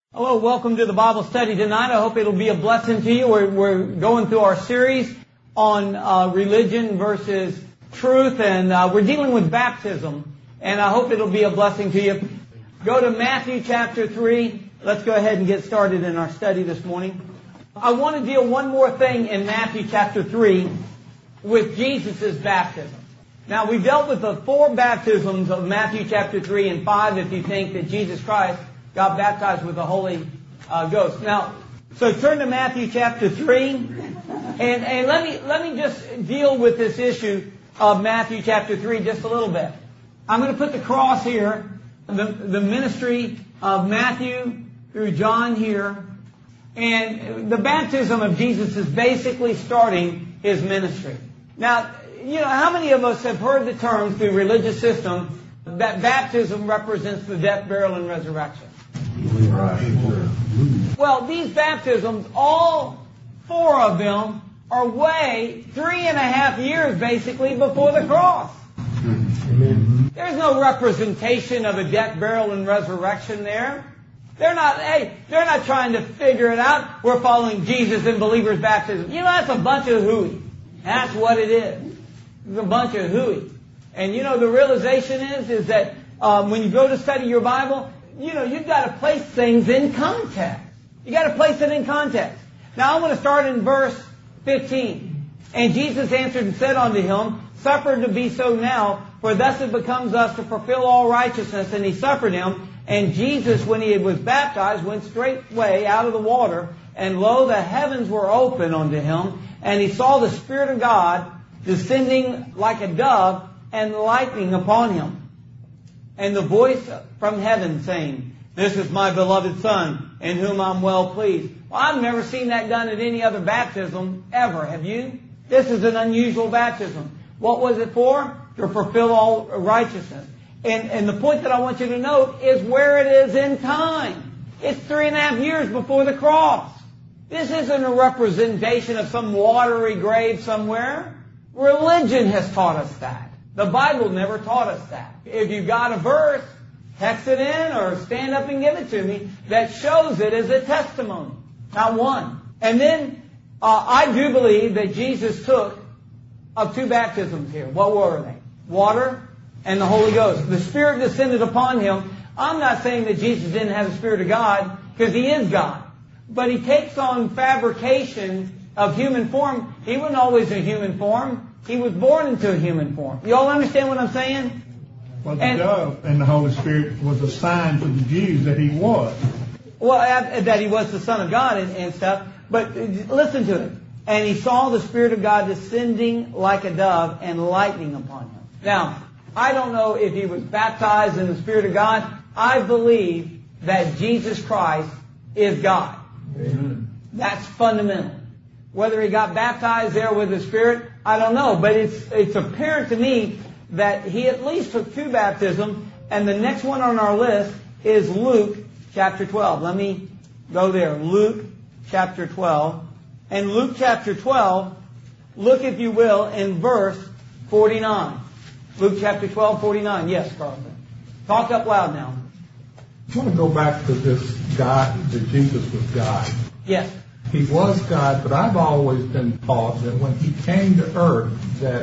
Hello, welcome to the Bible study tonight. I hope it'll be a blessing to you. We're going through our series on religion versus truth, and we're dealing with baptism, and I hope it'll be a blessing to you. Go to Matthew chapter 3. Let's go ahead and get started in our study this morning. I want to deal one more thing in Matthew chapter 3 with Jesus' baptism. Now, we've dealt with the four baptisms of Matthew chapter 3 and 5 if you think that Jesus Christ got baptized with the Holy Ghost. Now, so turn to Matthew chapter 3, and let me just deal with this issue of Matthew chapter 3 just a little bit. I'm going to put the cross here, the ministry of Matthew through John here, and the baptism of Jesus is basically starting his ministry. Now, you know, how many of us have heard the term through religious system that baptism represents the death, burial, and resurrection? Well, these baptisms, all four of them, are way 3.5 years basically before the cross. There's no representation of a death, burial, and resurrection there. They're not trying to figure it out. We're following Jesus in believers' baptism. You know, that's a bunch of hooey. That's what it is. It's a bunch of hooey. And you know, the realization is that when you go to study your Bible, you know, you've got to place things in context. You got to place it in context. Now, I want to start in verse 15. And Jesus answered and said unto him, Suffer to be so now, for thus it becomes us to fulfill all righteousness. And he suffered him. And Jesus, when he was baptized, went straightway out of the water. And lo, the heavens were open unto him. And he saw the Spirit of God descending like a dove and lighting upon him. And the voice from heaven saying, This is my beloved Son, in whom I'm well pleased. Well, I've never seen that done at any other baptism ever. Have you? This is an unusual baptism. What was it for? To fulfill all righteousness. And the point that I want you to note is where it is in time. It's 3.5 years before the cross. This isn't a representation of some watery grave somewhere. Religion has taught us that. The Bible never taught us that. If you've got a verse, text it in or stand up and give it to me that shows it as a testimony. Not one. And then I do believe that Jesus took of two baptisms here. What were they? Water and the Holy Ghost. The Spirit descended upon him. I'm not saying that Jesus didn't have the Spirit of God, because he is God. But he takes on fabrication of human form. He wasn't always in human form. He was born into a human form. You all understand what I'm saying? Well, the dove and the Holy Spirit was a sign to the Jews that he was. Well, that he was the Son of God and stuff. But listen to it. And he saw the Spirit of God descending like a dove and lighting upon him. Now, I don't know if he was baptized in the Spirit of God. I believe that Jesus Christ is God. Amen. That's fundamental. Whether he got baptized there with the Spirit, I don't know. But it's apparent to me that he at least took two baptisms. And the next one on our list is Luke chapter 12. Let me go there. Luke chapter 12. And Luke chapter 12, look if you will, in verse 49. Luke chapter 12, 49. Yes, Carlton. Talk up loud now. I want to go back to this God, that Jesus was God. Yes. He was God, but I've always been taught that when he came to earth, that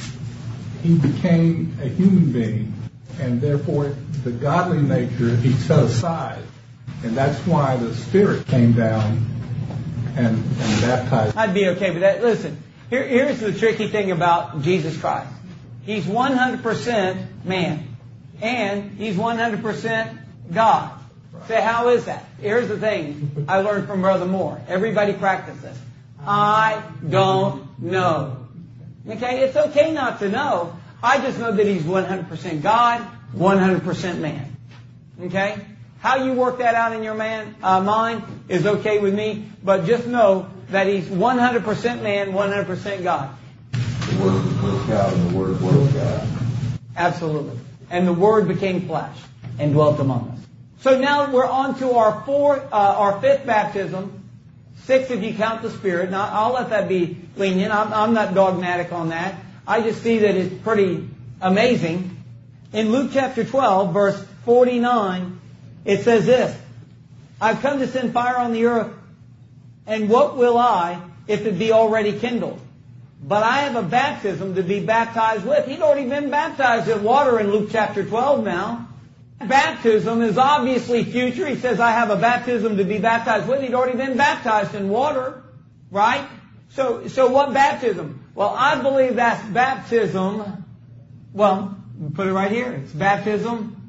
he became a human being, and therefore the godly nature he set aside. And that's why the Spirit came down and baptized. I'd be okay with that. Listen, here's the tricky thing about Jesus Christ. He's 100% man, and he's 100% God. Say, how is that? Here's the thing I learned from Brother Moore. Everybody practice this. I don't know. Okay? It's okay not to know. I just know that he's 100% God, 100% man. Okay? How you work that out in your mind is okay with me, but just know that he's 100% man, 100% God. The Word was God and the Word was God. Absolutely. And the Word became flesh and dwelt among us. So now we're on to our fifth baptism, 6 if you count the Spirit. Now, I'll let that be lenient. I'm not dogmatic on that. I just see that it's pretty amazing. In Luke chapter 12, verse 49, it says this, I've come to send fire on the earth, and what will I if it be already kindled? But I have a baptism to be baptized with. He'd already been baptized in water in Luke chapter 12 now. Baptism is obviously future. He says, I have a baptism to be baptized with. He'd already been baptized in water, right? So what baptism? Well, I believe that's baptism. Well, put it right here. It's baptism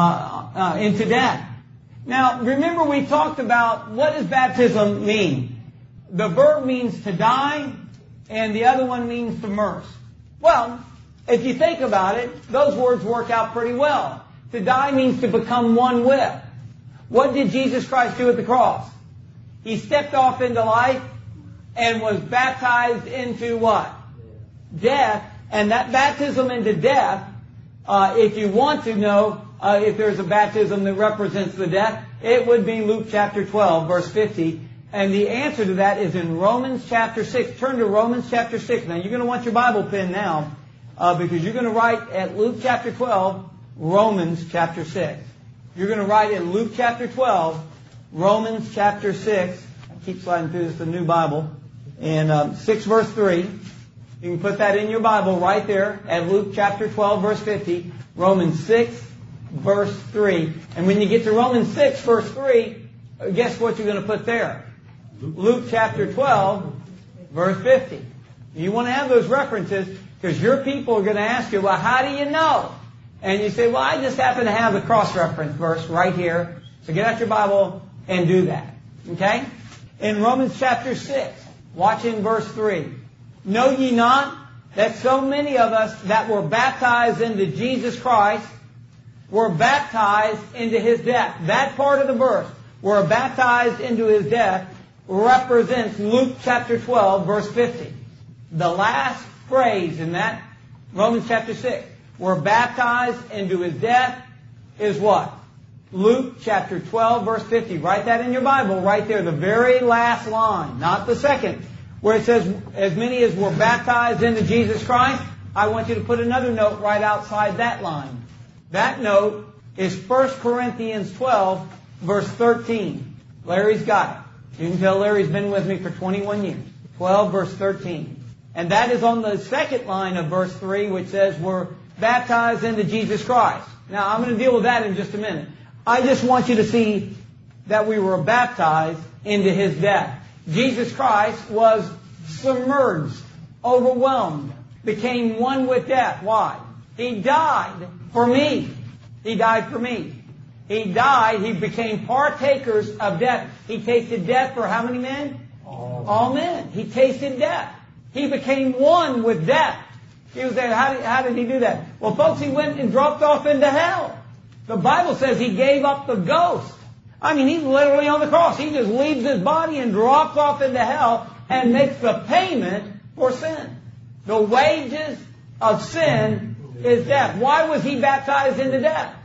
into death. Now, remember we talked about what does baptism mean? The verb means to die, and the other one means to immerse. Well, if you think about it, those words work out pretty well. To die means to become one with. What did Jesus Christ do at the cross? He stepped off into life and was baptized into what? Death. And that baptism into death, if you want to know if there's a baptism that represents the death, it would be Luke chapter 12, verse 50. And the answer to that is in Romans chapter 6. Turn to Romans chapter 6. Now, you're going to want your Bible pen now because you're going to write at Luke chapter 12, Romans chapter 6. You're going to write in Luke chapter 12, Romans chapter 6. I keep sliding through this, the new Bible. And 6 verse 3. You can put that in your Bible right there at Luke chapter 12, verse 50. Romans 6, verse 3. And when you get to Romans 6, verse 3, guess what you're going to put there? Luke chapter 12, verse 50. You want to have those references because your people are going to ask you, well, how do you know? And you say, well, I just happen to have the cross-reference verse right here. So get out your Bible and do that. Okay? In Romans chapter 6, watch in verse 3. Know ye not that so many of us that were baptized into Jesus Christ were baptized into His death? That part of the verse, were baptized into His death, represents Luke chapter 12, verse 50. The last phrase in that, Romans chapter 6, were baptized into His death, is what? Luke chapter 12, verse 50. Write that in your Bible right there, the very last line, not the second, where it says, as many as were baptized into Jesus Christ. I want you to put another note right outside that line. That note is 1 Corinthians 12, verse 13. Larry's got it. You can tell Larry's been with me for 21 years. 12, verse 13. And that is on the second line of verse 3, which says, we're baptized into Jesus Christ. Now, I'm going to deal with that in just a minute. I just want you to see that we were baptized into His death. Jesus Christ was submerged, overwhelmed, became one with death. Why? He died for me. He died for me. He died. He became partakers of death. He tasted death for how many men? All men. He tasted death. He became one with death. He was there. How did He do that? Well, folks, He went and dropped off into hell. The Bible says He gave up the ghost. I mean, He's literally on the cross. He just leaves His body and drops off into hell and makes the payment for sin. The wages of sin is death. Why was He baptized into death?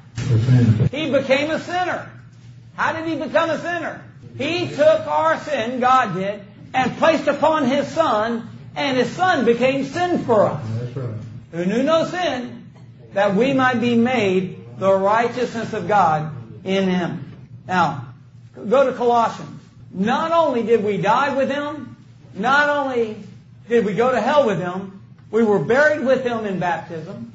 He became a sinner. How did He become a sinner? He took our sin, God did, and placed upon His Son, and His Son became sin for us. That's right. Who knew no sin, that we might be made the righteousness of God in Him. Now, go to Colossians. Not only did we die with Him, not only did we go to hell with Him, we were buried with Him in baptism.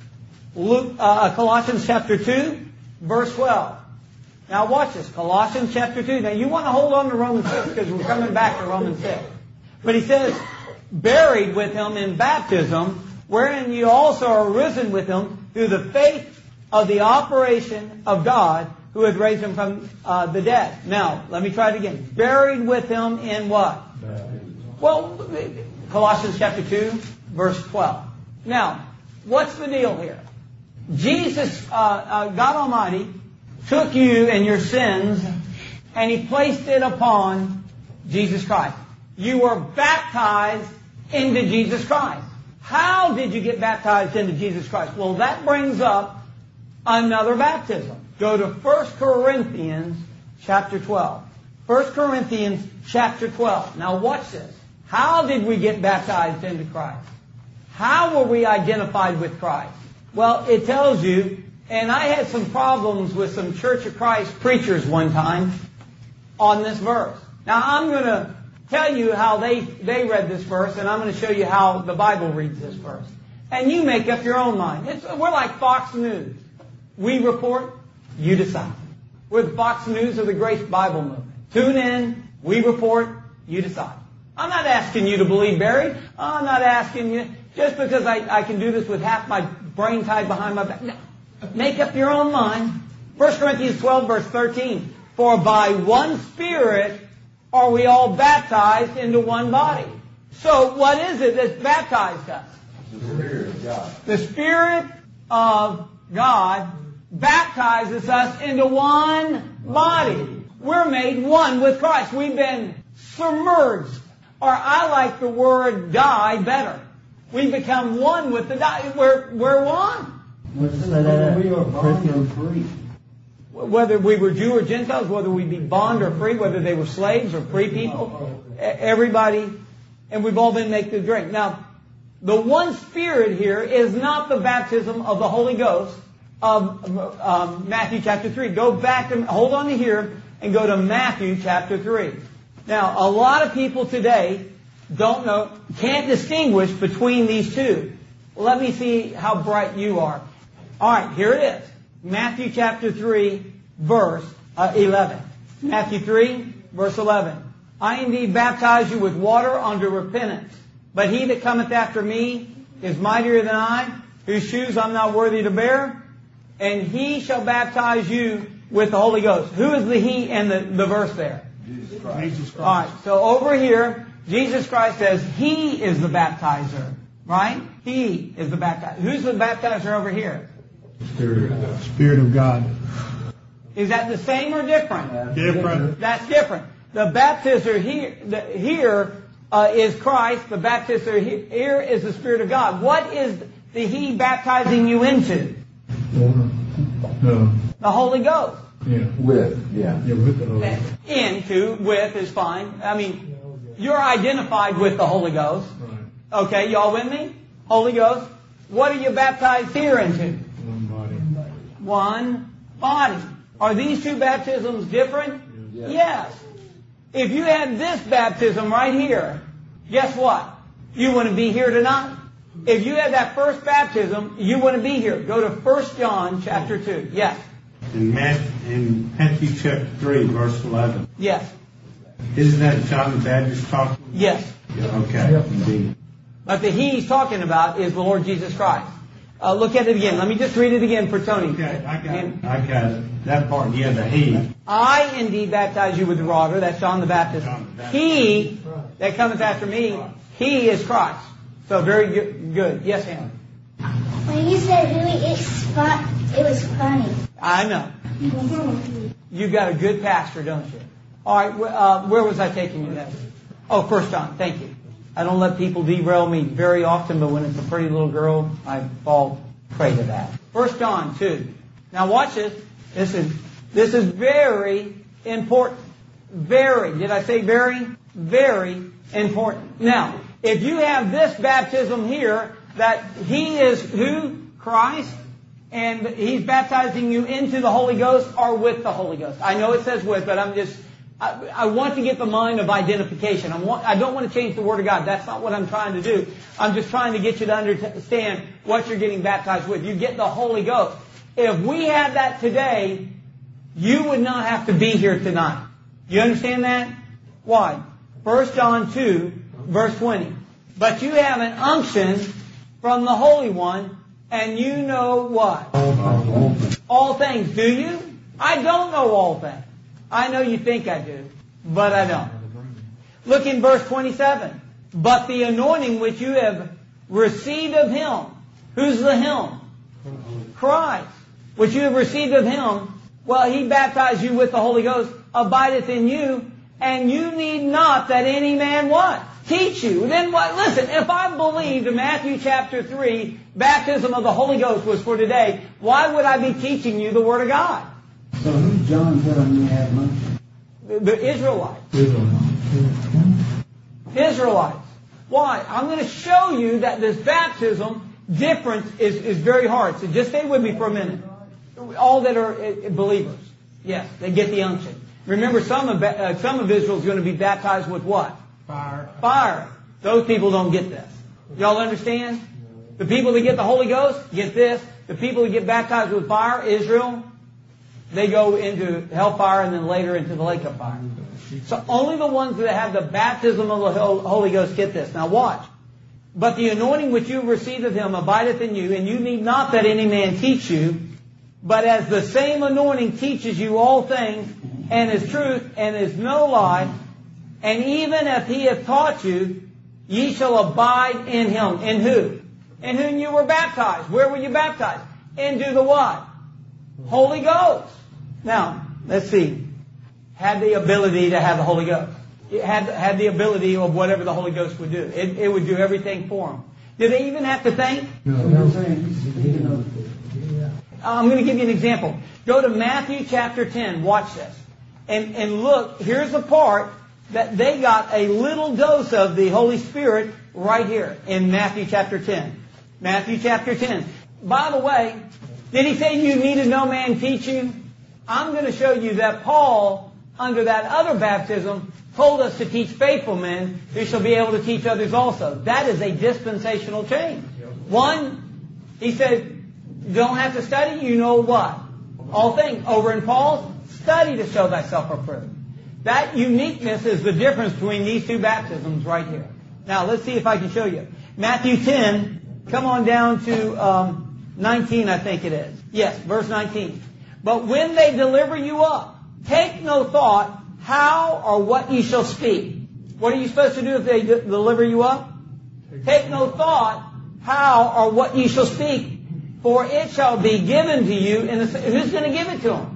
Colossians chapter 2, verse 12. Now watch this. Colossians chapter 2. Now you want to hold on to Romans 6 because we're coming back to Romans 6. But he says, buried with Him in baptism, wherein you also are risen with Him through the faith of the operation of God who had raised Him from the dead. Now, let me try it again. Buried with Him in what? Well, Colossians chapter 2, verse 12. Now, what's the deal here? Jesus, God Almighty, took you and your sins and He placed it upon Jesus Christ. You were baptized into Jesus Christ. How did you get baptized into Jesus Christ? Well, that brings up another baptism. Go to 1 Corinthians chapter 12. 1 Corinthians chapter 12. Now watch this. How did we get baptized into Christ? How were we identified with Christ? Well, it tells you, and I had some problems with some Church of Christ preachers one time, on this verse. Now, I'm going to tell you how they read this verse, and I'm going to show you how the Bible reads this verse. And you make up your own mind. We're like Fox News. We report, you decide. We're the Fox News of the Grace Bible Movement. Tune in, we report, you decide. I'm not asking you to believe Barry. I'm not asking you, just because I can do this with half my brain tied behind my back. No. Make up your own mind. 1 Corinthians 12, verse 13. For by one Spirit are we all baptized into one body. So what is it that's baptized us? The Spirit of God. The Spirit of God baptizes us into one body. We're made one with Christ. We've been submerged. Or I like the word die better. We become one with the die. We're one. We are bond or free. Whether we were Jew or Gentiles, whether we be bond or free, whether they were slaves or free people, everybody, and we've all been made to drink. Now, the one Spirit here is not the baptism of the Holy Ghost of Matthew chapter 3. Go back and hold on to here and go to Matthew chapter 3. Now, a lot of people today don't know, can't distinguish between these two. Let me see how bright you are. All right, here it is. Matthew chapter 3, verse 11. Matthew 3, verse 11. I indeed baptize you with water unto repentance. But he that cometh after me is mightier than I, whose shoes I'm not worthy to bear. And he shall baptize you with the Holy Ghost. Who is the he in the verse there? Jesus Christ. Jesus Christ. All right, so over here, Jesus Christ says he is the baptizer. Right? He is the baptizer. Who's the baptizer over here? Spirit of God. Is that the same or different? Different. That's different. The baptizer here is Christ. The baptizer here is the Spirit of God. What is the he baptizing you into? No. The Holy Ghost. Yeah. With, yeah. Yeah, with the Holy Ghost. Into, with is fine. I mean, you're identified with the Holy Ghost. Right. Okay, y'all with me? Holy Ghost. What are you baptized here into? One body. One body. Are these two baptisms different? Yes. Yes. If you had this baptism right here, guess what? You wouldn't be here tonight. If you had that first baptism, you wouldn't be here. Go to 1 John chapter 2. Yes. In Matthew chapter 3, verse 11. Yes. Isn't that John the Baptist talking? Yes. Okay, indeed. But the he he's talking about is the Lord Jesus Christ. Look at it again. Let me just read it again for Tony. Okay, I got it. That part, yeah, the he. I indeed baptize you with the water. That's John the Baptist. John the Baptist. He that cometh after me, he is Christ. So very good. Yes, Hannah. When you said who it was funny. I know. You've got a good pastor, don't you? All right, where was I taking you next? Oh, 1 John. Thank you. I don't let people derail me very often, but when it's a pretty little girl, I fall prey to that. 1 John 2. Now watch this. This is very important. Very. Did I say very? Very important. Now, if you have this baptism here, that he is who? Christ. And he's baptizing you into the Holy Ghost or with the Holy Ghost. I know it says with, but I want to get the mind of identification. I don't want to change the Word of God. That's not what I'm trying to do. I'm just trying to get you to understand what you're getting baptized with. You get the Holy Ghost. If we had that today, you would not have to be here tonight. You understand that? Why? 1 John 2, verse 20. But you have an unction from the Holy One, and you know what? All things. Do you? I don't know all things. I know you think I do, but I don't. Look in verse 27. But the anointing which you have received of Him. Who's the Him? Christ. Which you have received of Him. Well, He baptized you with the Holy Ghost, abideth in you, and you need not that any man what? Teach you. Then what? Listen, if I believed in Matthew chapter 3, baptism of the Holy Ghost was for today, why would I be teaching you the Word of God? So who's John telling you have unction? The Israelites. Israelites. Why? I'm going to show you that this baptism difference is very hard. So just stay with me for a minute. All that are believers, yes, they get the unction. Remember, some of Israel is going to be baptized with what? Fire. Fire. Those people don't get this. Y'all understand? The people that get the Holy Ghost get this. The people that get baptized with fire, Israel, they go into hellfire and then later into the lake of fire. So only the ones that have the baptism of the Holy Ghost get this. Now watch. But the anointing which you have received of him abideth in you, and you need not that any man teach you, but as the same anointing teaches you all things, and is truth, and is no lie, and even if he hath taught you, ye shall abide in him. In who? In whom you were baptized. Where were you baptized? Into the what? Holy Ghost. Now, let's see. Had the ability to have the Holy Ghost. It had the ability of whatever the Holy Ghost would do. It would do everything for them. Did they even have to think? No. I'm going to give you an example. Go to Matthew chapter 10. Watch this. And look, here's the part that they got a little dose of the Holy Spirit right here in Matthew chapter 10. Matthew chapter 10. By the way, did he say you needed no man teach you? I'm going to show you that Paul, under that other baptism, told us to teach faithful men who shall be able to teach others also. That is a dispensational change. One, he said, you don't have to study, you know what? All things. Over in Paul's, study to show thyself approved. That uniqueness is the difference between these two baptisms right here. Now, let's see if I can show you. Matthew 10, come on down to 19, I think it is. Yes, verse 19. But when they deliver you up, take no thought how or what ye shall speak. What are you supposed to do if they deliver you up? Take no thought how or what ye shall speak, for it shall be given to you. Who's going to give it to them?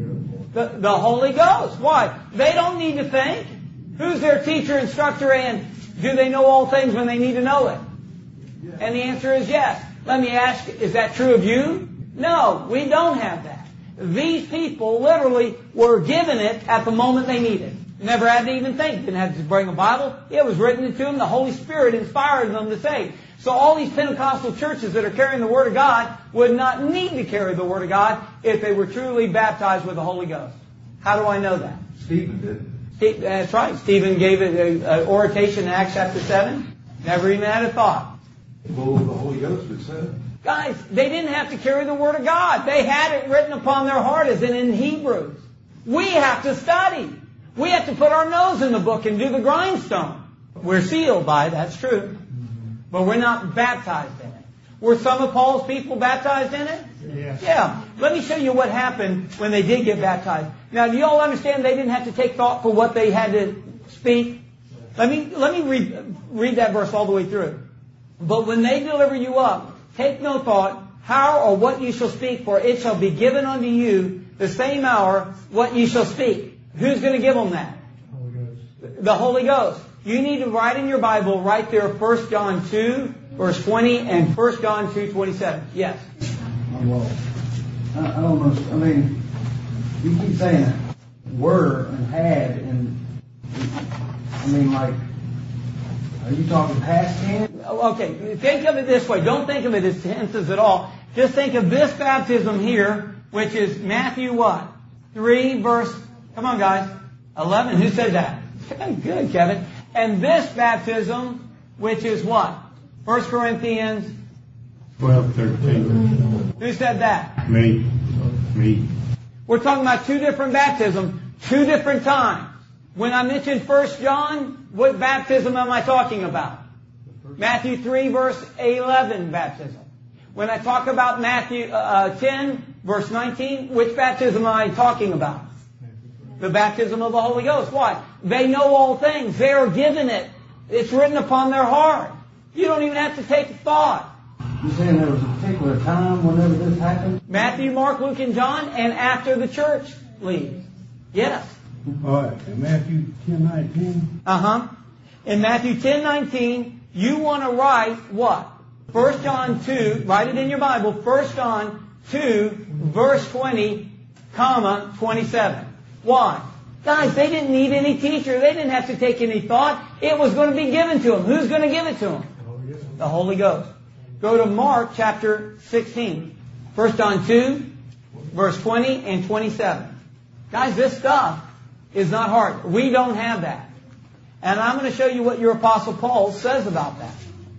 The Holy Ghost. Why? They don't need to think. Who's their teacher, instructor, and do they know all things when they need to know it? And the answer is yes. Let me ask, is that true of you? No, we don't have that. These people literally were given it at the moment they needed. Never had to even think. Didn't have to bring a Bible. It was written to them. The Holy Spirit inspired them to say. So all these Pentecostal churches that are carrying the Word of God would not need to carry the Word of God if they were truly baptized with the Holy Ghost. How do I know that? Stephen did. That's right. Stephen gave it an oration in Acts chapter 7. Never even had a thought. Well, the Holy Ghost would say. Guys, they didn't have to carry the Word of God. They had it written upon their heart as in Hebrews. We have to study. We have to put our nose in the book and do the grindstone. We're sealed by it, that's true. But we're not baptized in it. Were some of Paul's people baptized in it? Yes. Yeah. Let me show you what happened when they did get baptized. Now, do you all understand they didn't have to take thought for what they had to speak? Let me read that verse all the way through. But when they deliver you up, take no thought how or what you shall speak, for it shall be given unto you the same hour what you shall speak. Who's going to give them that? Holy Ghost. The Holy Ghost. You need to write in your Bible right there 1 John 2, verse 20, and 1 John 2, 27. Yes? Well, I don't know. I mean, you keep saying were and had, and I mean, like, are you talking past tense? Okay, think of it this way. Don't think of it as tenses at all. Just think of this baptism here, which is Matthew what? 3 verse, come on guys, 11. Who said that? Good, Kevin. And this baptism, which is what? 1 Corinthians 12, 13. Who said that? Me. We're talking about two different baptisms, two different times. When I mentioned 1 John, what baptism am I talking about? Matthew 3 verse 11 baptism. When I talk about Matthew 10 verse 19, which baptism am I talking about? The baptism of the Holy Ghost. Why? They know all things. They are given it. It's written upon their heart. You don't even have to take thought. You're saying there was a particular time whenever this happened? Matthew, Mark, Luke, and John, and after the church leaves. Yes. All right. In Matthew 10:19. In Matthew 10:19, you want to write what? 1 John 2, write it in your Bible, 1 John 2, verse 20, comma, 27. Why? Guys, they didn't need any teacher. They didn't have to take any thought. It was going to be given to them. Who's going to give it to them? The Holy Ghost. Go to Mark chapter 16. 1 John 2, verse 20 and 27. Guys, this stuff is not hard. We don't have that. And I'm going to show you what your Apostle Paul says about that.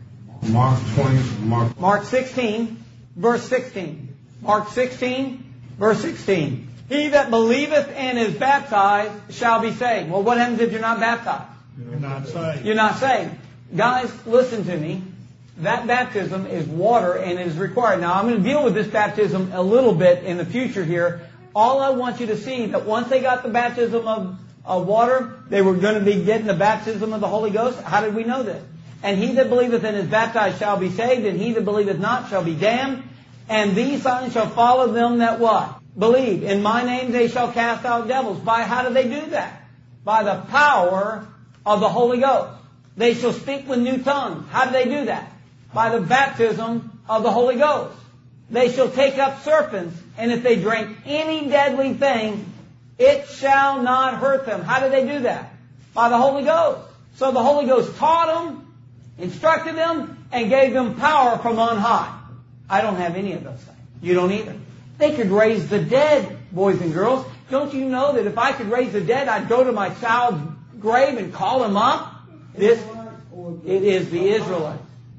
Mark 16, verse 16. Mark 16, verse 16. He that believeth and is baptized shall be saved. Well, what happens if you're not baptized? You're not saved. You're not saved. Guys, listen to me. That baptism is water and it is required. Now, I'm going to deal with this baptism a little bit in the future here. All I want you to see that once they got the baptism of water, they were going to be getting the baptism of the Holy Ghost. How did we know this? And he that believeth and is baptized shall be saved, and he that believeth not shall be damned. And these signs shall follow them that what? Believe. In my name they shall cast out devils. By how do they do that? By the power of the Holy Ghost. They shall speak with new tongues. How do they do that? By the baptism of the Holy Ghost. They shall take up serpents, and if they drink any deadly thing, it shall not hurt them. How did they do that? By the Holy Ghost. So the Holy Ghost taught them, instructed them, and gave them power from on high. I don't have any of those things. You don't either. They could raise the dead, boys and girls. Don't you know that if I could raise the dead, I'd go to my child's grave and call him up? It is the Israelites.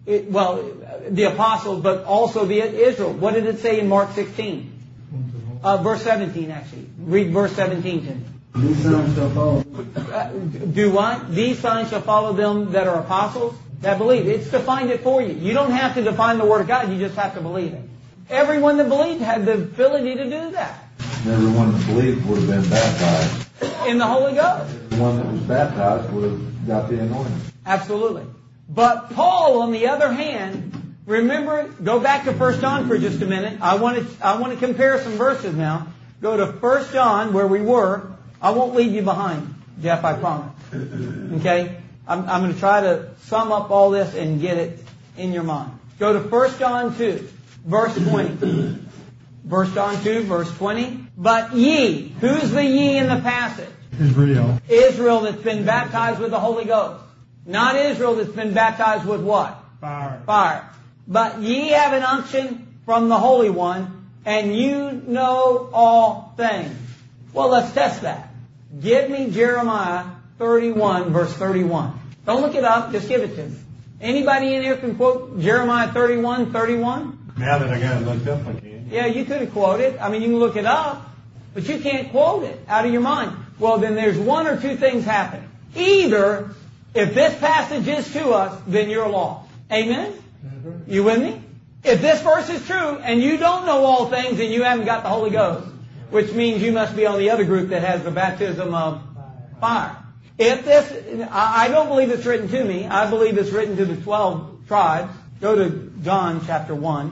The apostles, but also the Israel. What did it say in Mark 16? Verse 17, actually. Read verse 17 to me. These signs shall follow. Do what? These signs shall follow them that are apostles that believe. It's defined it for you. You don't have to define the Word of God. You just have to believe it. Everyone that believed had the ability to do that. Everyone that believed would have been baptized. In the Holy Ghost. The one that was baptized would have got the anointing. Absolutely. But Paul, on the other hand, remember, go back to 1 John for just a minute. I want to compare some verses now. Go to 1 John, where we were. I won't leave you behind, Jeff, I promise. Okay? I'm going to try to sum up all this and get it in your mind. Go to 1 John 2, verse 20. 1 John 2, verse 20. But ye, who's the ye in the passage? Israel. Israel that's been baptized with the Holy Ghost. Not Israel that's been baptized with what? Fire. Fire. But ye have an unction from the Holy One, and you know all things. Well, let's test that. Give me Jeremiah 31, verse 31. Don't look it up, just give it to me. Anybody in here can quote Jeremiah 31, 31? Now that I got it looked up, I can. Yeah, you could have quoted. I mean, you can look it up, but you can't quote it out of your mind. Well, then there's one or two things happening. Either, if this passage is to us, then you're lost. Amen? You with me? If this verse is true, and you don't know all things, and you haven't got the Holy Ghost, which means you must be on the other group that has the baptism of fire. If this, I don't believe it's written to me. I believe it's written to the 12 tribes. Go to John chapter 1.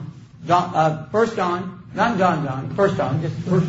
1 John, not John, 1 John, just 1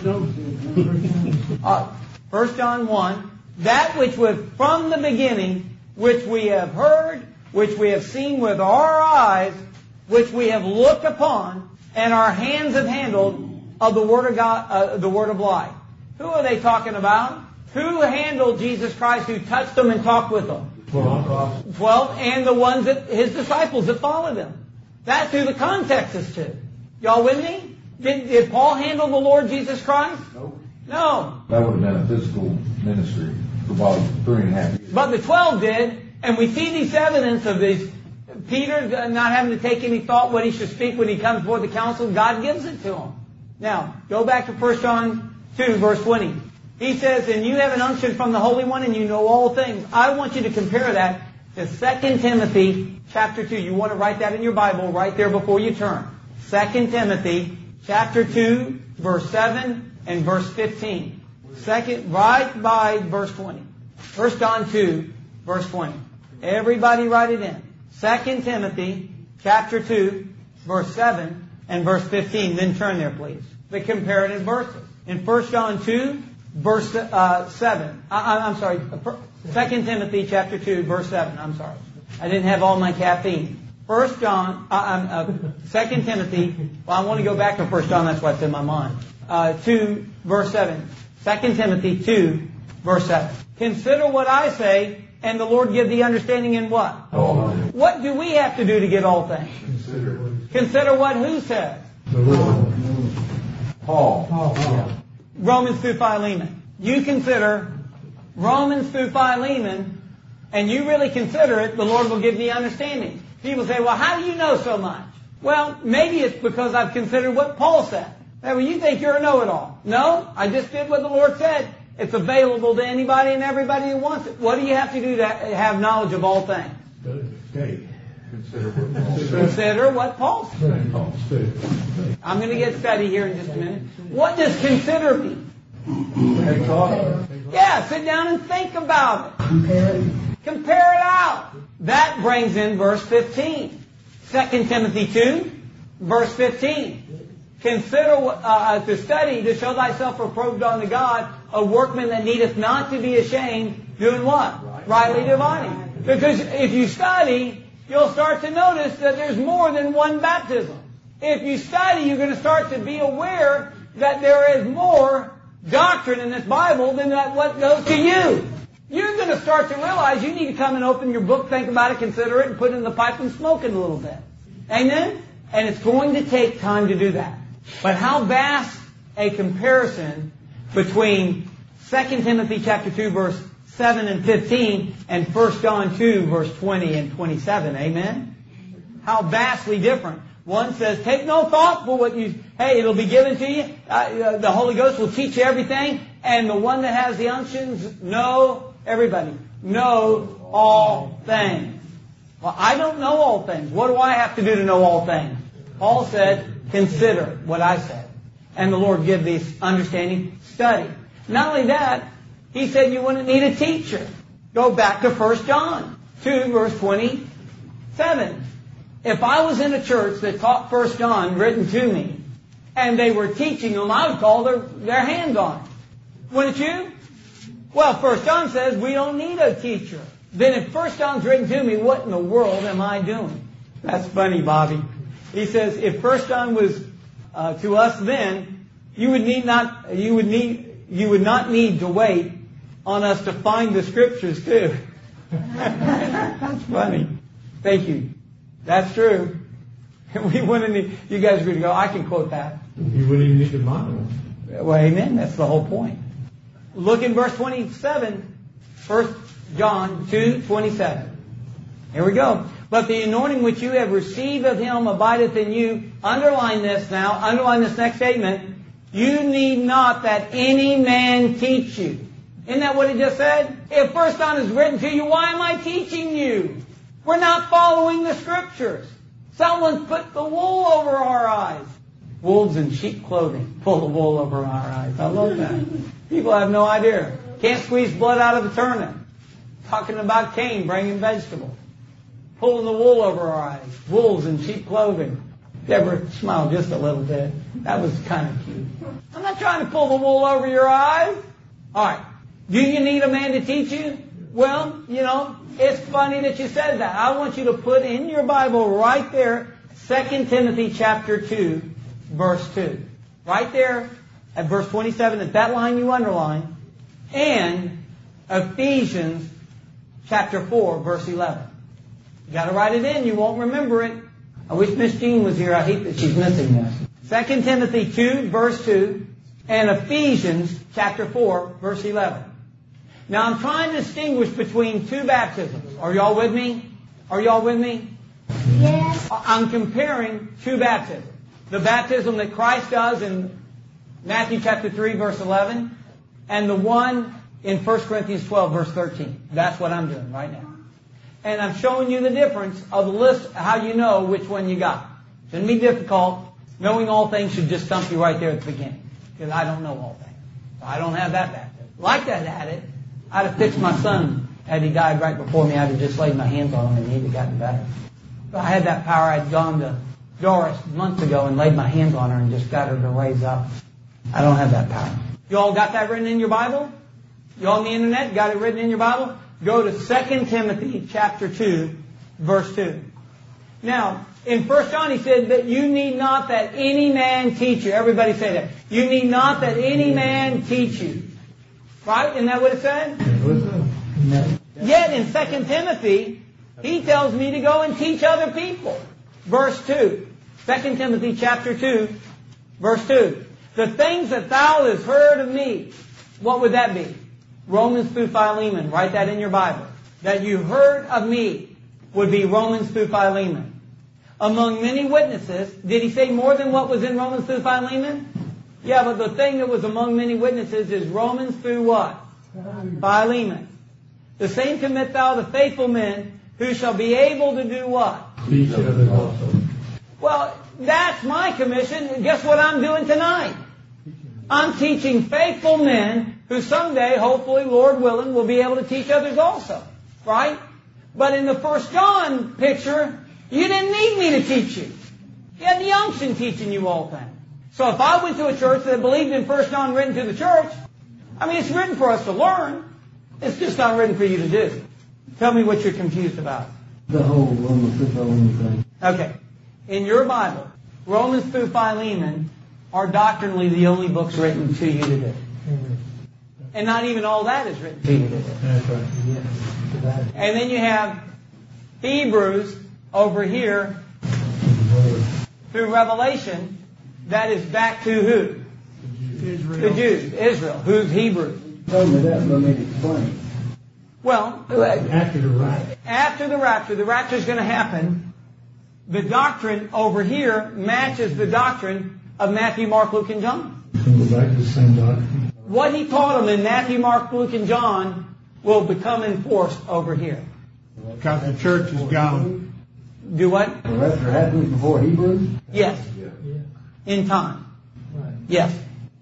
John. 1 John 1. That which was from the beginning, which we have heard, which we have seen with our eyes, which we have looked upon, and our hands have handled of the Word of God, the Word of life. Who are they talking about? Who handled Jesus Christ, who touched them and talked with them? 12, and the ones that, his disciples that followed him. That's who the context is to. Y'all with me? Did Paul handle the Lord Jesus Christ? No. That would have been a physical ministry for about 3.5 years. But the 12 did, and we see these evidence of these. Peter not having to take any thought what he should speak when he comes before the council. God gives it to him. Now, go back to 1 John 2, verse 20. He says, and you have an unction from the Holy One, and you know all things. I want you to compare that to 2 Timothy chapter 2. You want to write that in your Bible right there before you turn. 2 Timothy chapter 2, verse 7 and verse 15. Right by verse 20. 1 John 2, verse 20. Everybody write it in. 2 Timothy chapter 2, verse 7 and verse 15. Then turn there, please. The comparative verses. In 1 John 2, verse 7. I'm sorry. 2 Timothy chapter 2, verse 7. I'm sorry. I didn't have all my caffeine. 2 Timothy. Well, I want to go back to 1 John. That's why it's in my mind. 2, verse 7. 2 Timothy 2, verse 7. Consider what I say, and the Lord give thee understanding in what? What do we have to do to get all things? Consider what who says? The Lord. Paul. Romans through Philemon. You consider Romans through Philemon, and you really consider it, the Lord will give you understanding. People say, well, how do you know so much? Well, maybe it's because I've considered what Paul said. Well, you think you're a know-it-all. No, I just did what the Lord said. It's available to anybody and everybody who wants it. What do you have to do to have knowledge of all things? Study. Consider what Paul said. I'm going to get study here in just a minute. What does consider mean? Yeah, sit down and think about it. Compare it out. That brings in verse 15. 2 Timothy 2, verse 15. Consider to study, to show thyself approved unto God, a workman that needeth not to be ashamed, doing what? Rightly dividing. Because if you study, you'll start to notice that there's more than one baptism. If you study, you're going to start to be aware that there is more doctrine in this Bible than what goes to you. You're going to start to realize you need to come and open your book, think about it, consider it, and put it in the pipe and smoke it a little bit. Amen? And it's going to take time to do that. But how vast a comparison between 2 Timothy chapter 2, verse 7 and 15, and 1 John 2, verse 20 and 27. Amen? How vastly different. One says, take no thought for what it'll be given to you. The Holy Ghost will teach you everything. And the one that has the unctions, know all things. Well, I don't know all things. What do I have to do to know all things? Paul said, consider what I said. And the Lord give these understanding, study. Not only that, he said you wouldn't need a teacher. Go back to 1 John 2, verse 27. If I was in a church that taught 1 John written to me, and they were teaching them, I would call their hands on it. Wouldn't you? Well, 1 John says we don't need a teacher. Then if 1 John's written to me, what in the world am I doing? That's funny, Bobby. He says if 1 John was to us then, you would not need to wait on us to find the scriptures too. That's funny. Thank you. That's true. We wouldn't need, you guys are going to go, I can quote that. You wouldn't even need to model. Well, amen. That's the whole point. Look in verse 27, 1 John 2:27. Here we go. But the anointing which you have received of him abideth in you. Underline this now. Underline this next statement. You need not that any man teach you. Isn't that what he just said? If 1 John is written to you, why am I teaching you? We're not following the scriptures. Someone's put the wool over our eyes. Wolves in sheep clothing pull the wool over our eyes. I love that. People have no idea. Can't squeeze blood out of a turnip. Talking about Cain bringing vegetables. Pulling the wool over our eyes. Wolves in sheep clothing. Deborah smiled just a little bit. That was kind of cute. I'm not trying to pull the wool over your eyes. All right. Do you need a man to teach you? Well, it's funny that you said that. I want you to put in your Bible right there, 2 Timothy chapter 2, verse 2. Right there at verse 27, at that line you underline. And Ephesians chapter 4, verse 11. You got to write it in. You won't remember it. I wish Miss Jean was here. I hate that she's missing this. 2 Timothy 2, verse 2, and Ephesians chapter 4, verse 11. Now, I'm trying to distinguish between two baptisms. Are y'all with me? Are y'all with me? Yes. I'm comparing two baptisms. The baptism that Christ does in Matthew chapter 3, verse 11, and the one in 1 Corinthians 12, verse 13. That's what I'm doing right now. And I'm showing you the difference of the list, how you know which one you got. Shouldn't be difficult. Knowing all things should just stump you right there at the beginning. Because I don't know all things. So I don't have that baptism. Like that had it, I'd have fixed my son had he died right before me. I'd have just laid my hands on him and he'd have gotten better. If I had that power, I'd gone to Doris months ago and laid my hands on her and just got her to raise up. I don't have that power. You all got that written in your Bible? You all on the internet got it written in your Bible? Go to 2 Timothy chapter 2, verse 2. Now, in 1 John he said that you need not that any man teach you. Everybody say that. You need not that any man teach you. Right? Isn't that what it said? No. Yet in 2 Timothy, he tells me to go and teach other people. Verse 2. 2 Timothy chapter 2, verse 2. The things that thou hast heard of me. What would that be? Romans through Philemon. Write that in your Bible. That you heard of me would be Romans through Philemon. Among many witnesses, did he say more than what was in Romans through Philemon? Yeah, but the thing that was among many witnesses is Romans through what? Philemon. The same commit thou to faithful men who shall be able to do what? Teach others also. Well, that's my commission. And guess what I'm doing tonight? I'm teaching faithful men who someday, hopefully, Lord willing, will be able to teach others also. Right? But in the 1 John picture, you didn't need me to teach you. You had the unction teaching you all things. So if I went to a church that believed in 1 John written to the church, I mean, it's written for us to learn. It's just not written for you to do. Tell me what you're confused about. The whole Romans through Philemon thing. Okay. In your Bible, Romans through Philemon are doctrinally the only books written to you to do. And not even all that is written to you to do. That's right. And then you have Hebrews over here through Revelation. That is back to who? Israel. The Jews. Israel. Who's Hebrews? Told me that, but let me explain. Well, After the rapture. after the rapture is going to happen. The doctrine over here matches the doctrine of Matthew, Mark, Luke, and John. Go back to the same doctrine. What he taught them in Matthew, Mark, Luke, and John will become enforced over here. Because the church is gone. Do what? The rapture happens before Hebrews? Yes. In time. Yes.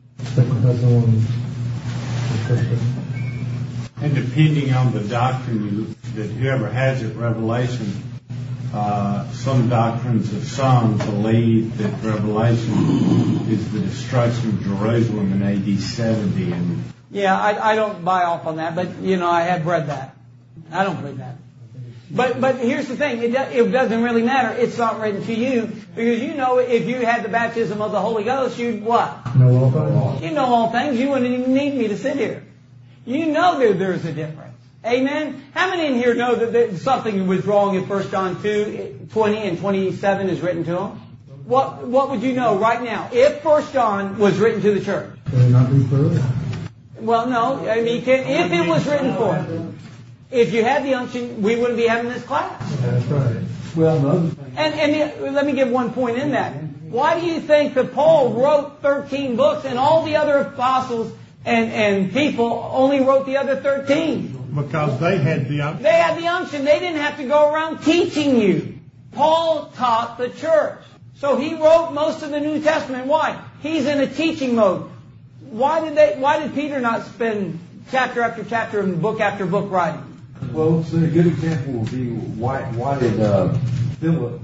And depending on the doctrine that whoever has it, Revelation, some doctrines of some believe that Revelation is the destruction of Jerusalem in AD 70. And Yeah, I don't buy off on that, but, I have read that. I don't believe that. But here's the thing. It doesn't really matter. It's not written to you. Because if you had the baptism of the Holy Ghost, you'd what? Know all things. You know all things. You wouldn't even need me to sit here. You know there's a difference. Amen? How many in here know that something was wrong in 1 John 2, 20 and 27 is written to them? What would you know right now? If 1 John was written to the church. Will it not be further? Well, no. I mean, if it was written for them. If you had the unction, we wouldn't be having this class. That's right. Well, no. And let me give one point in that. Why do you think that Paul wrote 13 books and all the other apostles and people only wrote the other 13? Because they had the unction. They had the unction. They didn't have to go around teaching you. Paul taught the church. So he wrote most of the New Testament. Why? He's in a teaching mode. Why did Peter not spend chapter after chapter and book after book writing? Well, so a good example would be why did Philip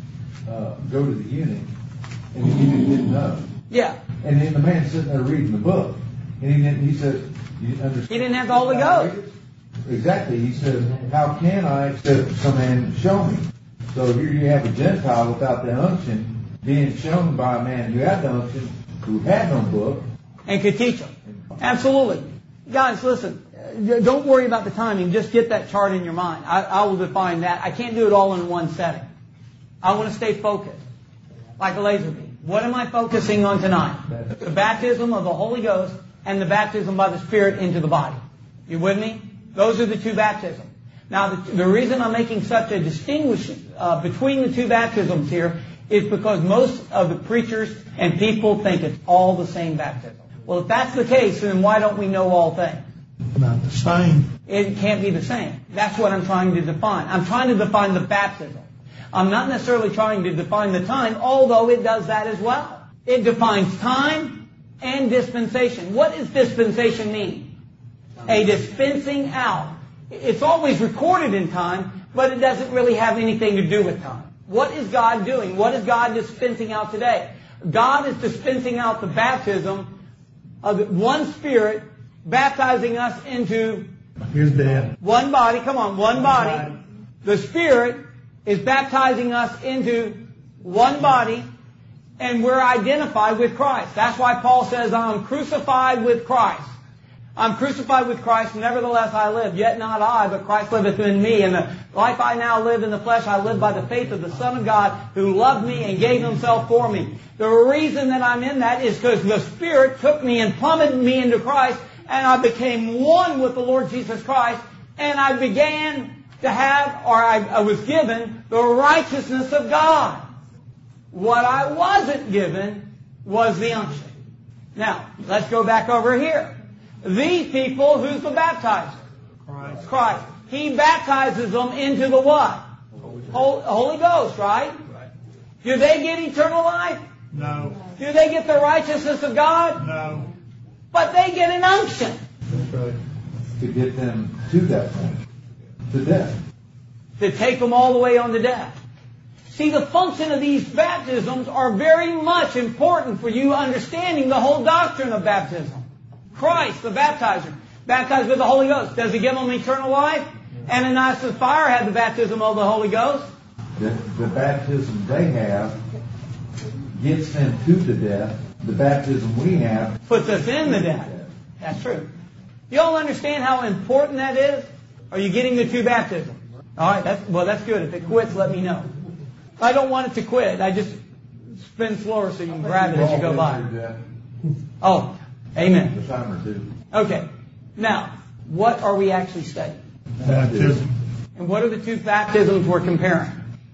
go to the eunuch and the eunuch didn't know? Yeah. And then the man sitting there reading the book, and he said, "You understand?" He didn't have the Holy Ghost. Exactly. He said, "How can I except some man show me?" So here you have a Gentile without the unction being shown by a man who had the unction, who had no book, and could teach them. Absolutely. Guys, listen. Don't worry about the timing. Just get that chart in your mind. I will define that. I can't do it all in one setting. I want to stay focused, like a laser beam. What am I focusing on tonight? The baptism of the Holy Ghost and the baptism by the Spirit into the body. You with me? Those are the two baptisms. Now, the reason I'm making such a distinction between the two baptisms here is because most of the preachers and people think it's all the same baptism. Well, if that's the case, then why don't we know all things? Not the same. It can't be the same. That's what I'm trying to define. I'm trying to define the baptism. I'm not necessarily trying to define the time, although it does that as well. It defines time and dispensation. What does dispensation mean? A dispensing out. It's always recorded in time, but it doesn't really have anything to do with time. What is God doing? What is God dispensing out today? God is dispensing out the baptism of one Spirit baptizing us into Here's that. one body. Come on, one body. The Spirit is baptizing us into one body, and we're identified with Christ. That's why Paul says, I'm crucified with Christ. I'm crucified with Christ, nevertheless I live. Yet not I, but Christ liveth in me. And the life I now live in the flesh, I live by the faith of the Son of God, who loved me and gave Himself for me. The reason that I'm in that is because the Spirit took me and plummeted me into Christ, and I became one with the Lord Jesus Christ, and I began to have, or I was given, the righteousness of God. What I wasn't given was the unction. Now, let's go back over here. These people, who's the baptizer? Christ. He baptizes them into the what? Holy Ghost, right? Do they get eternal life? No. Do they get the righteousness of God? No. But they get an unction. That's right. To get them to that point. To death. To take them all the way on to death. See, the function of these baptisms are very much important for you understanding the whole doctrine of baptism. Christ, the baptizer, baptized with the Holy Ghost. Does he give them eternal life? Ananias and Sapphira had the baptism of the Holy Ghost. The baptism they have gets them to the death. The baptism we have puts us in the death. That's true. You all understand how important that is? Are you getting the two baptisms? All right, that's good. If it quits, let me know. I don't want it to quit. I just spin slower so you can grab it as you go by. Oh, amen. A time or two. Okay. Now, what are we actually studying? Baptism. And what are the two baptisms we're comparing?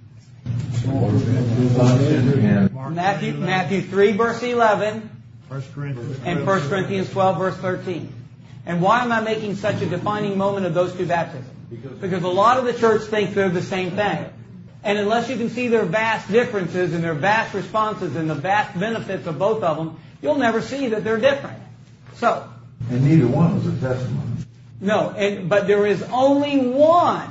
Matthew 3, verse 11, 1 Corinthians and 1 Corinthians 12, verse 13. And why am I making such a defining moment of those two baptisms? Because a lot of the church thinks they're the same thing. And unless you can see their vast differences and their vast responses and the vast benefits of both of them, you'll never see that they're different. So. And neither one was a testimony. No, but there is only one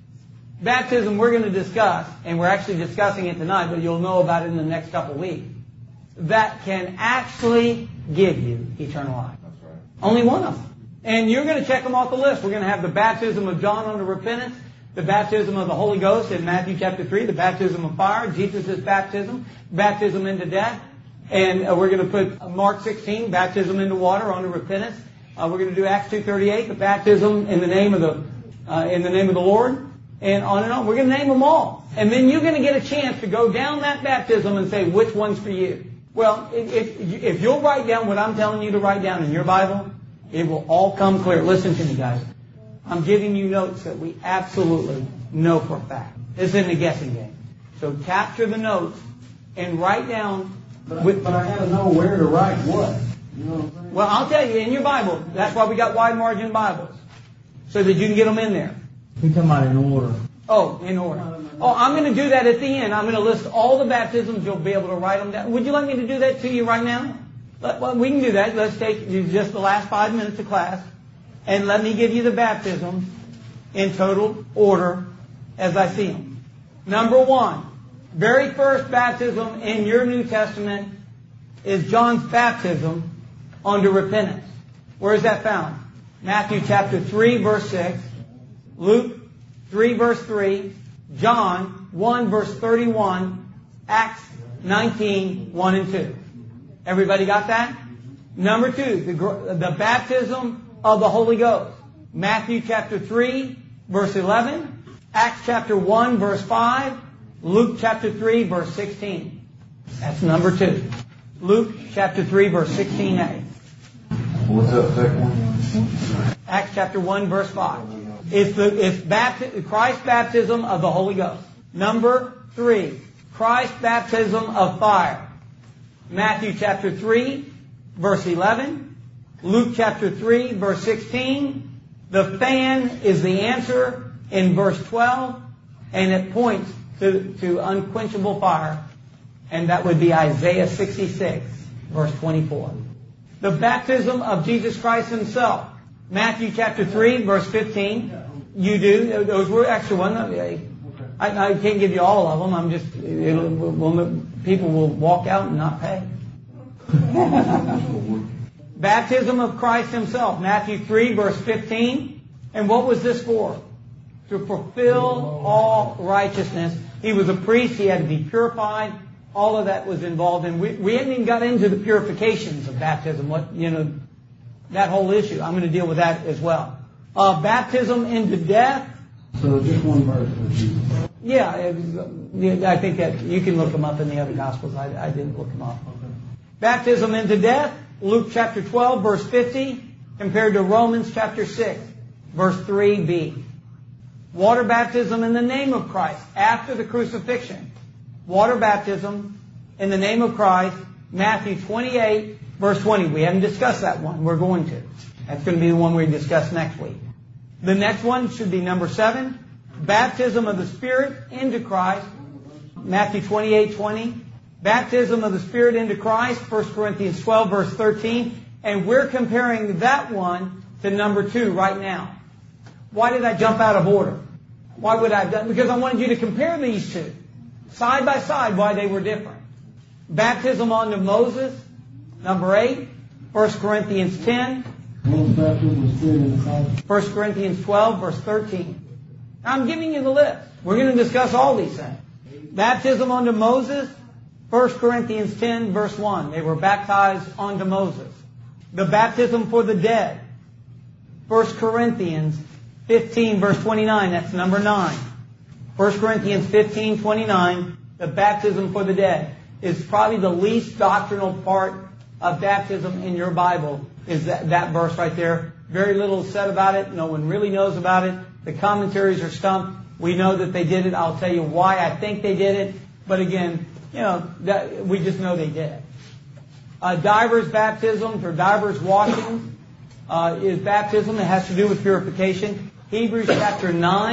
baptism we're going to discuss, and we're actually discussing it tonight, but you'll know about it in the next couple of weeks, that can actually give you eternal life. That's right. Only one of them. And you're going to check them off the list. We're going to have the baptism of John unto repentance, the baptism of the Holy Ghost in Matthew chapter 3, the baptism of fire, Jesus' baptism, baptism into death, and we're going to put Mark 16, baptism into water unto repentance. We're going to do Acts 2:38, the baptism in the name of the Lord, and on and on. We're going to name them all. And then you're going to get a chance to go down that baptism and say, which one's for you? Well, if you'll write down what I'm telling you to write down in your Bible, it will all come clear. Listen to me, guys. I'm giving you notes that we absolutely know for a fact. This isn't a guessing game. So capture the notes and write down. But I got to know where to write what. You know what I'm saying? Well, I'll tell you, in your Bible, that's why we got wide margin Bibles. So that you can get them in there. He come out in order. Oh, in order. Oh, I'm going to do that at the end. I'm going to list all the baptisms. You'll be able to write them down. Would you like me to do that to you right now? Well, we can do that. Let's take just the last 5 minutes of class. And let me give you the baptisms in total order as I see them. Number 1, very first baptism in your New Testament is John's baptism unto repentance. Where is that found? Matthew chapter 3, verse 6. Luke 3, verse 3. John 1, verse 31. Acts 19, 1 and 2. Everybody got that? Number 2, the baptism of the Holy Ghost. Matthew chapter 3, verse 11. Acts chapter 1, verse 5. Luke chapter 3, verse 16. That's number 2. Luke chapter 3, verse 16a. What's that second one? Acts chapter 1, verse 5. It's Christ's baptism of the Holy Ghost. Number 3, Christ's baptism of fire. Matthew chapter 3, verse 11. Luke chapter 3, verse 16. The fan is the answer in verse 12, and it points to unquenchable fire, and that would be Isaiah 66, verse 24. The baptism of Jesus Christ himself. Matthew chapter 3, verse 15. You do. Those were extra ones. I can't give you all of them. I'm just, people will walk out and not pay. Baptism of Christ himself. Matthew 3, verse 15. And what was this for? To fulfill all righteousness. He was a priest. He had to be purified. All of that was involved in. We haven't even got into the purifications of baptism. That whole issue. I'm going to deal with that as well. Baptism into death. So just one verse. Yeah, I think that you can look them up in the other Gospels. I didn't look them up. Okay. Baptism into death. Luke chapter 12, verse 50. compared to Romans chapter 6, verse 3b. Water baptism in the name of Christ after the crucifixion. Water baptism in the name of Christ, Matthew 28, verse 20. We haven't discussed that one. We're going to. That's going to be the one we discuss next week. The next one should be number 7. Baptism of the Spirit into Christ, Matthew 28, 20. Baptism of the Spirit into Christ, 1 Corinthians 12, verse 13. And we're comparing that one to number 2 right now. Why did I jump out of order? Why would I have done? Because I wanted you to compare these two. Side by side, why they were different. Baptism unto Moses, number 8. 1 Corinthians 10. 1 Corinthians 12, verse 13. Now I'm giving you the list. We're going to discuss all these things. Baptism unto Moses, 1 Corinthians 10, verse 1. They were baptized unto Moses. The baptism for the dead, 1 Corinthians 15, verse 29. That's number 9. 1 Corinthians 15, 29. The baptism for the dead is probably the least doctrinal part of baptism in your Bible, is that verse right there. Very little said about it. No one really knows about it. The commentaries are stumped. We know that they did it. I'll tell you why I think they did it. But again, we just know they did it. Divers baptisms or divers washings is baptism that has to do with purification. Hebrews chapter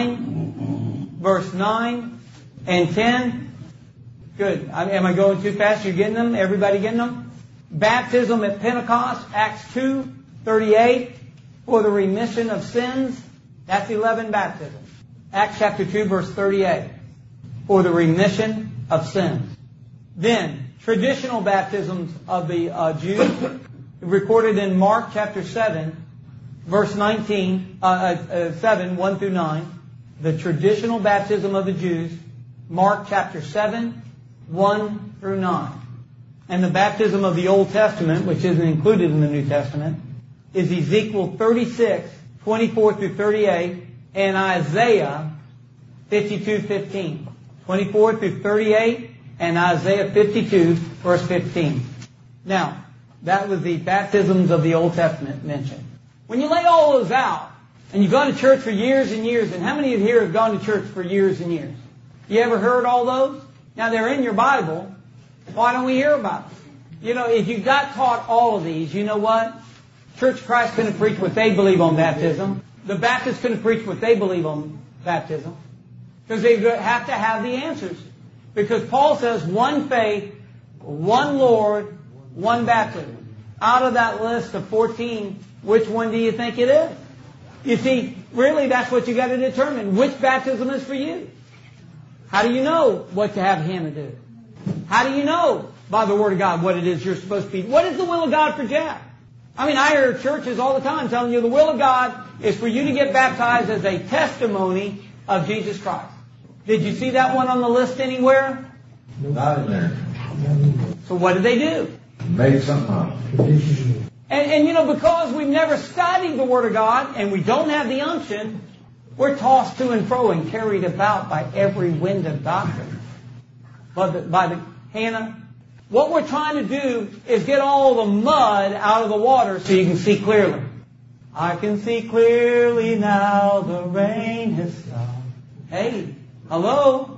9, verse 9 and 10. Good. Am I going too fast? You getting them? Everybody getting them? Baptism at Pentecost, Acts 2, 38, for the remission of sins. That's 11 baptisms. Acts chapter 2, verse 38, for the remission of sins. Then, traditional baptisms of the Jews, recorded in Mark chapter 7, verse 19, 7, 1 through 9. The traditional baptism of the Jews, Mark chapter 7, 1 through 9. And the baptism of the Old Testament, which isn't included in the New Testament, is Ezekiel 36, 24 through 38, and Isaiah 52, 15. 24 through 38, and Isaiah 52, verse 15. Now, that was the baptisms of the Old Testament mentioned. When you lay all those out, and you've gone to church for years and years, and how many of you here have gone to church for years and years? You ever heard all those? Now, they're in your Bible. Why don't we hear about them? If you got taught all of these, you know what? Church of Christ couldn't preach what they believe on baptism. The Baptists couldn't preach what they believe on baptism. Because they have to have the answers. Because Paul says one faith, one Lord, one baptism. Out of that list of 14, which one do you think it is? You see, really that's what you got to determine. Which baptism is for you? How do you know what to have Hannah do? How do you know by the Word of God what it is you're supposed to be? What is the will of God for Jack? I hear churches all the time telling you the will of God is for you to get baptized as a testimony of Jesus Christ. Did you see that one on the list anywhere? Not in there. So what did they do? Made something up. And because we've never studied the Word of God and we don't have the unction, we're tossed to and fro and carried about by every wind of doctrine. Hannah, what we're trying to do is get all the mud out of the water so you can see clearly. I can see clearly now, the rain has stopped. Hey, hello?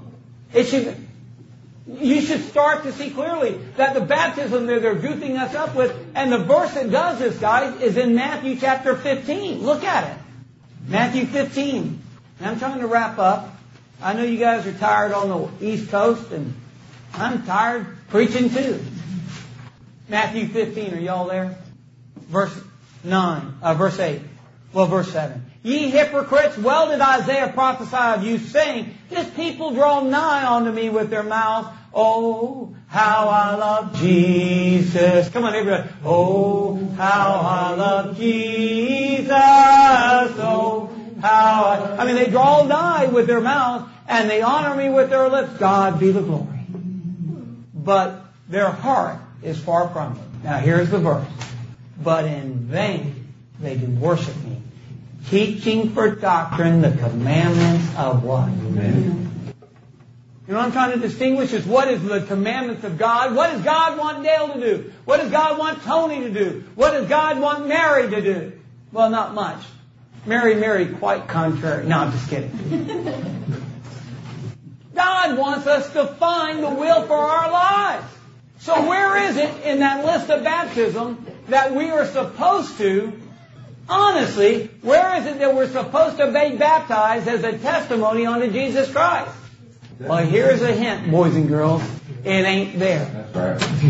You should start to see clearly that the baptism that they're goofing us up with, and the verse that does this, guys, is in Matthew chapter 15. Look at it. Matthew 15. And I'm trying to wrap up. I know you guys are tired on the East Coast, and I'm tired preaching too. Matthew 15, are y'all there? Verse 8. Verse 7. Ye hypocrites, well did Isaiah prophesy of you, saying, this people draw nigh unto me with their mouth. Oh, how I love Jesus. Come on, everybody. Oh, how I love Jesus. Oh, how they draw nigh with their mouth, and they honor me with their lips. God be the glory. But their heart is far from me. Now here's the verse. But in vain they do worship me, teaching for doctrine the commandments of what? Amen. You know what I'm trying to distinguish is what is the commandments of God? What does God want Dale to do? What does God want Tony to do? What does God want Mary to do? Well, not much. Mary, quite contrary. No, I'm just kidding. God wants us to find the will for our lives. So where is it in that list of baptism that we are supposed to, honestly, where is it that we're supposed to be baptized as a testimony unto Jesus Christ? Well, here's a hint, boys and girls. It ain't there. That's right.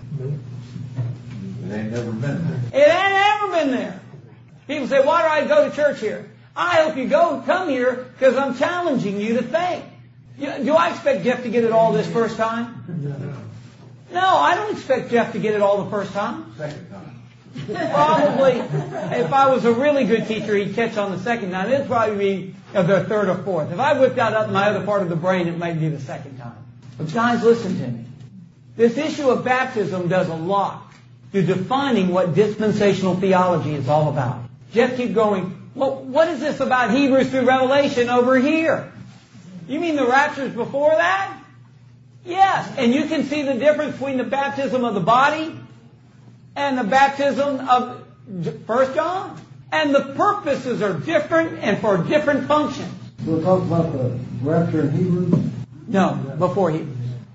It ain't never been there. It ain't ever been there. People say, why do I go to church here? I hope you come here because I'm challenging you to think. Do I expect Jeff to get it all this first time? No, I don't expect Jeff to get it all the first time. Second time. Probably, if I was a really good teacher, he'd catch on the second time. It'd probably be the third or fourth. If I whipped that up in my other part of the brain, it might be the second time. But guys, listen to me. This issue of baptism does a lot to defining what dispensational theology is all about. Jeff, keep going. Well, what is this about Hebrews through Revelation over here? You mean the rapture's before that? Yes. And you can see the difference between the baptism of the body and the baptism of 1 John. And the purposes are different and for different functions. We'll talk about the rapture in Hebrews. No, before Hebrews.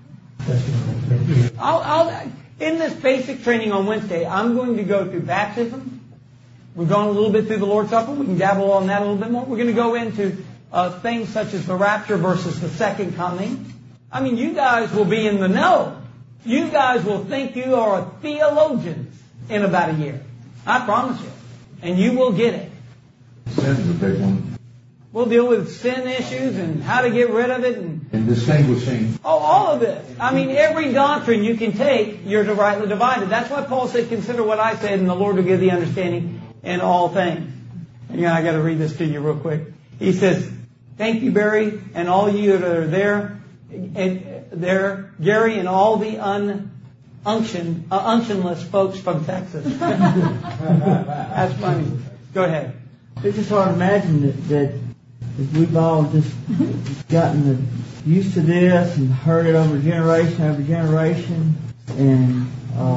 In this basic training on Wednesday, I'm going to go through baptism. We're going a little bit through the Lord's Supper. We can dabble on that a little bit more. We're going to go into things such as the rapture versus the second coming. I mean, you guys will be in the know. You guys will think you are theologians in about a year. I promise you. And you will get it. Sin's a big one. We'll deal with sin issues and how to get rid of it. And distinguishing. Oh, all of this. I mean, every doctrine you can take, you're to rightly divided. That's why Paul said, consider what I said, and the Lord will give the understanding in all things. And I got to read this to you real quick. He says, thank you, Barry, and all you that are there, Gary, and all the unctionless folks from Texas. That's funny. Go ahead. It's just hard to imagine that we've all just gotten used to this and heard it over generation after generation, and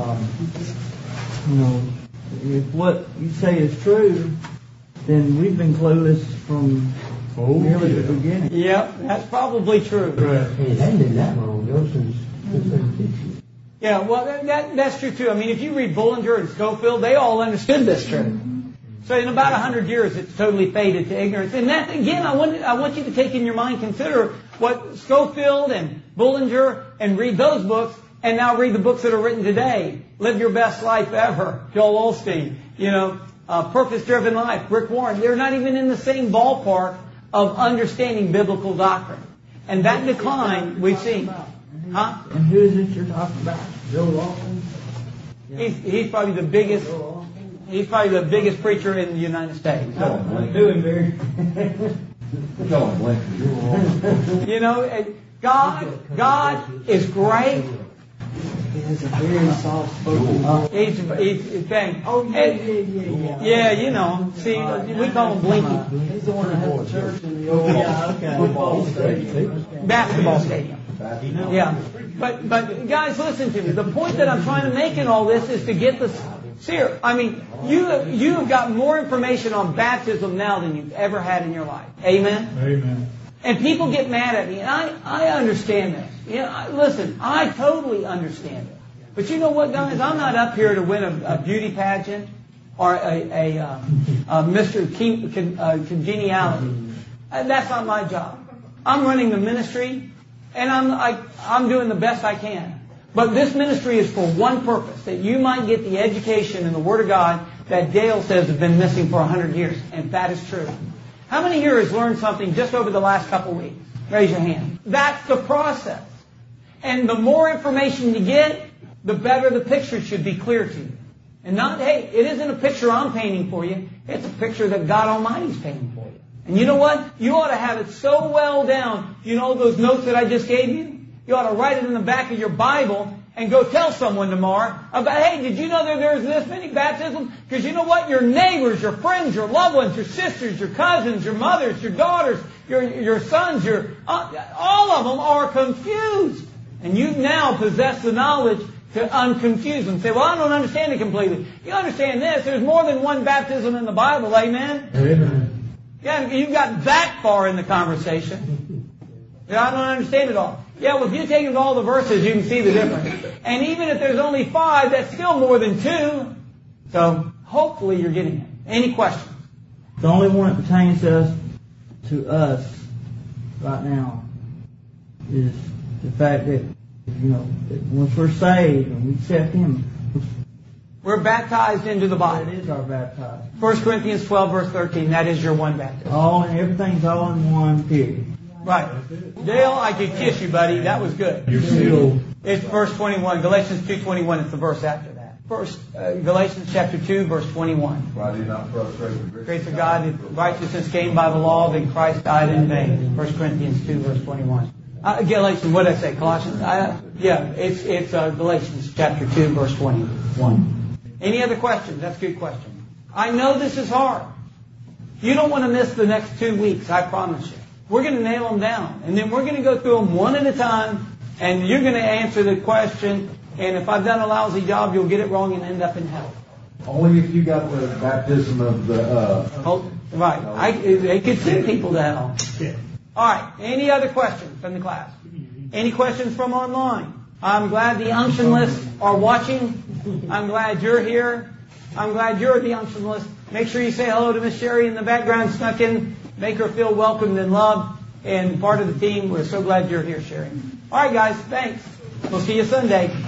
if what you say is true, then we've been clueless from nearly the beginning. Yep, that's probably true. It hasn't been that long ago since Yeah, well, that's true too. I mean, if you read Bullinger and Schofield, they all understood this truth. So in about 100 years, it's totally faded to ignorance. And that, again, I want you to take in your mind, consider what Schofield and Bullinger, and read those books, and now read the books that are written today. Live Your Best Life Ever, Joel Osteen. Purpose-Driven Life, Rick Warren. They're not even in the same ballpark of understanding biblical doctrine. And that decline we've seen. Huh? And who is it you're talking about? Joel Osteen? He's probably the biggest. He's probably the biggest preacher in the United States. Do him, Barry. God is great. He has a very soft-spoken. Yeah, you know. See, we call him Blinky. He's the one that has the church in the old football stadium. Basketball stadium. Yeah. But guys, listen to me. The point that I'm trying to make in all this is to get this. Here, I mean, you have got more information on baptism now than you've ever had in your life. Amen? Amen. And people get mad at me, and I understand this. Listen, I totally understand it. But you know what, guys? I'm not up here to win a beauty pageant or a Mr. Congeniality. That's not my job. I'm running the ministry, and I'm doing the best I can. But this ministry is for one purpose, that you might get the education in the Word of God that Dale says has been missing for 100 years. And that is true. How many here has learned something just over the last couple of weeks? Raise your hand. That's the process. And the more information you get, the better the picture should be clear to you. And not, hey, it isn't a picture I'm painting for you. It's a picture that God Almighty's painting for you. And you know what? You ought to have it so well down. You know those notes that I just gave you? You ought to write it in the back of your Bible and go tell someone tomorrow about, hey, did you know that there's this many baptisms? Because you know what? Your neighbors, your friends, your loved ones, your sisters, your cousins, your mothers, your daughters, your sons, all of them are confused. And you now possess the knowledge to unconfuse them. Say, well, I don't understand it completely. You understand this. There's more than one baptism in the Bible. Amen? Amen. Yeah, you've got that far in the conversation. Yeah, I don't understand it all. Yeah, well, if you take all the verses, you can see the difference. And even if there's only 5, that's still more than 2. So, hopefully you're getting it. Any questions? The only one that pertains to us right now is the fact that, that once we're saved and we accept Him, we're baptized into the body. That is our baptized. 1 Corinthians 12, verse 13, that is your one baptism. Everything's all in one, period. Right. Dale, I could kiss you, buddy. That was good. You're sealed. It's verse 21. Galatians 2:21 is the verse after that. First, Galatians chapter 2, verse 21. Why do you not frustrate the Grace of God, if righteousness came by the law, then Christ died in vain. 1 Corinthians 2, verse 21. Galatians, what did I say? Colossians? It's Galatians chapter 2, verse 21. Any other questions? That's a good question. I know this is hard. You don't want to miss the next 2 weeks, I promise you. We're going to nail them down. And then we're going to go through them one at a time, and you're going to answer the question. And if I've done a lousy job, you'll get it wrong and end up in hell. Only if you got the baptism of the... Right. They could send people to hell. Yeah. All right. Any other questions from the class? Any questions from online? I'm glad the unction lists are watching. I'm glad you're here. I'm glad you're the unction list. Make sure you say hello to Miss Sherry in the background, snuck in. Make her feel welcomed and loved and part of the team. We're so glad you're here, Sherry. All right, guys. Thanks. We'll see you Sunday.